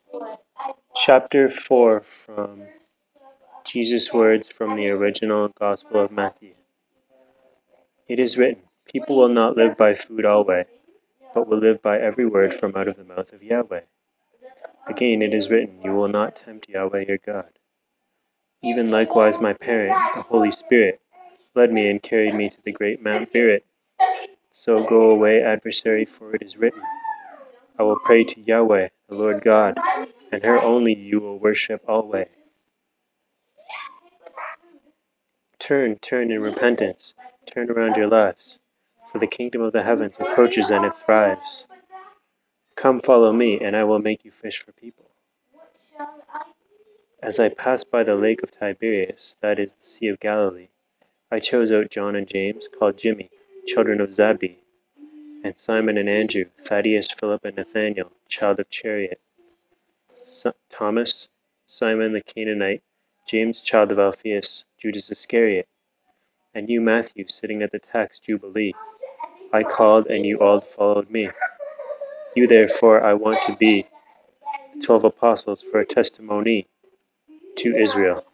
Chapter 4 from Jesus' words from the original Gospel of Matthew. It is written, people will not live by food always, but will live by every word from out of the mouth of Yahweh. Again, it is written, you will not tempt Yahweh your God. Even likewise my parent, the Holy Spirit, led me and carried me to the great Mount Virit. So go away, adversary, for it is written, I will pray to Yahweh, the Lord God, and her only you will worship always. Turn in repentance, turn around your lives, for the kingdom of the heavens approaches and it thrives. Come follow me, and I will make you fish for people. As I passed by the lake of Tiberias, that is the Sea of Galilee, I chose out John and James, called Jimmy, children of Zebedee, and Simon and Andrew, Thaddeus, Philip, and Nathanael, child of Chariot, Thomas, Simon the Canaanite, James, child of Alphaeus, Judas Iscariot, and you, Matthew, sitting at the tax Jubilee. I called, and you all followed me. You, therefore, I want to be 12 apostles for a testimony to Israel.